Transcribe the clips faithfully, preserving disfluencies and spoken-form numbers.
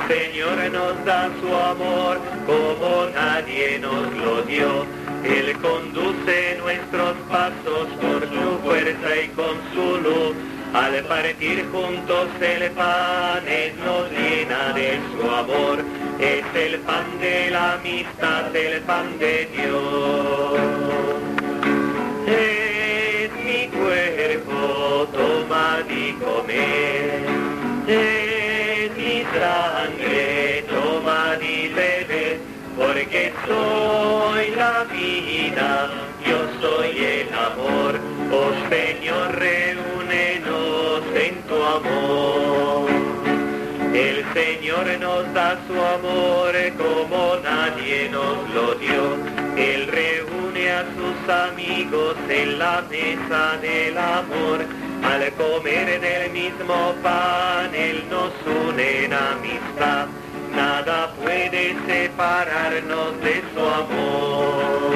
Señor nos da su amor como nadie nos lo dio. Él conduce nuestros pasos por su fuerza y con su luz. Al partir juntos el pan, Él nos llena de su amor. Es el pan de la amistad, el pan de Dios. Es mi cuerpo, tomad y comed. Es mi sangre, tomad y bebed. Porque soy la vida, yo soy el amor. Oh Señor, reúnenos en tu amor. El Señor nos da su amor como nadie nos lo dio. Él reúne a sus amigos en la mesa del amor. Al comer del mismo pan, Él nos une en amistad. Nada puede separarnos de su amor.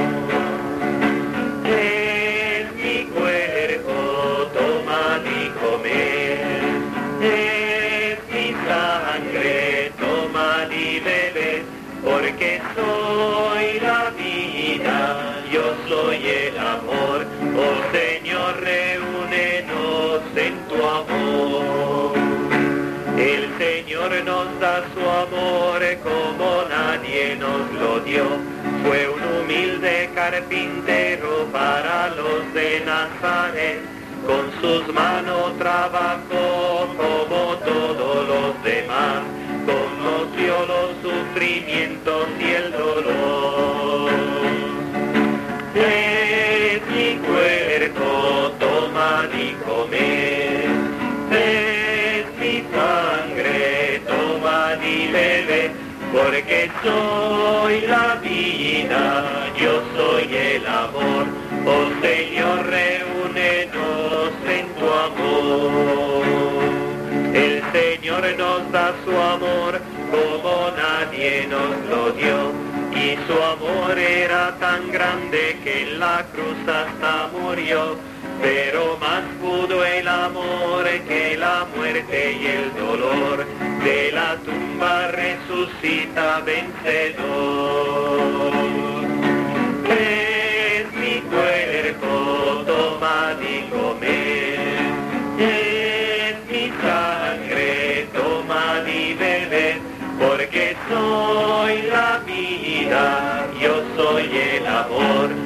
Es mi cuerpo, tomad y comed. Es mi sangre, tomad y bebed. Porque soy la vida, yo soy el amor. Oh Señor, reúnenos en tu amor. El Señor nos da su amor como nadie nos lo dio. Fue un humilde carpintero para los de Nazaret. Con sus manos trabajó como todos los demás. Conoció los sufrimientos y el dolor. Es mi cuerpo, tomad y comed. Es mi sangre, tomad y bebed. Porque soy la vida, yo soy el amor. Oh Señor, reúnenos en tu amor. El Señor nos da su amor como nadie nos lo dio. Y su amor era tan grande que en la cruz hasta murió. Pero más pudo el amor que la muerte y el dolor. De la tumba resucita vencedor. Es mi cuerpo, tomad y comed. Es mi sangre, tomad y bebed. Porque soy la vida, yo soy el amor.